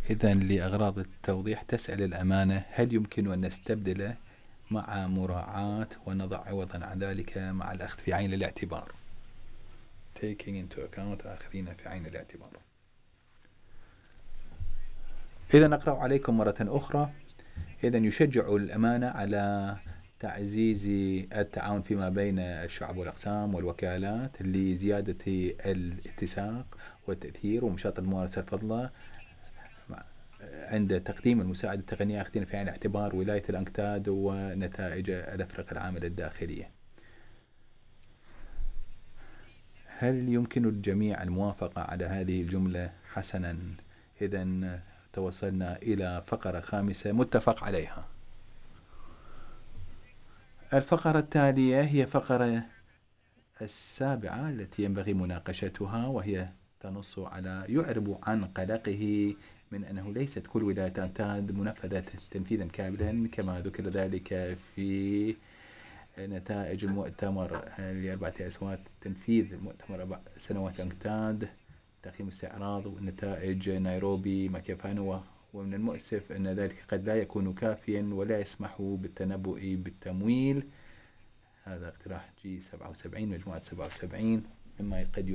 إذا لأغراض التوضيح تسأل الأمانة: هل يمكن أن نستبدله مع مراعاة ونضع عوضا عن ذلك مع الأخذ في عين الاعتبار. taking into account، آخذين في عين الاعتبار. إذا نقرأ عليكم مرة أخرى. إذا يشجع الأمانة على تعزيز التعاون فيما بين الشعب والأقسام والوكالات لزيادة الاتساق والتأثير ومشاطة الممارسة الفضلة عند تقديم المساعدة التقنية، أخذين في عين الاعتبار ولاية الأنكتاد ونتائج الأفرقة العاملة الداخلية. هل يمكن الجميع الموافقة على هذه الجملة؟ حسنا، إذا توصلنا إلى فقرة خامسة متفق عليها. الفقرة التالية هي فقرة السابعة التي ينبغي مناقشتها، وهي تنص على يعرب عن قلقه من أنه ليست كل ولايات الأنكتاد منفذة تنفيذا كاملا كما ذكر ذلك في نتائج المؤتمر لأربعة أسوات، تنفيذ مؤتمر 4 سنوات الأنكتاد، تقييم استعراض ونتائج نيروبي ماكيفانوا. ومن المؤسف أن ذلك قد لا يكون كافيا ولا يسمح بالتنبؤ بالتمويل. هذا اقتراح G77 مجموعة 77، مما قد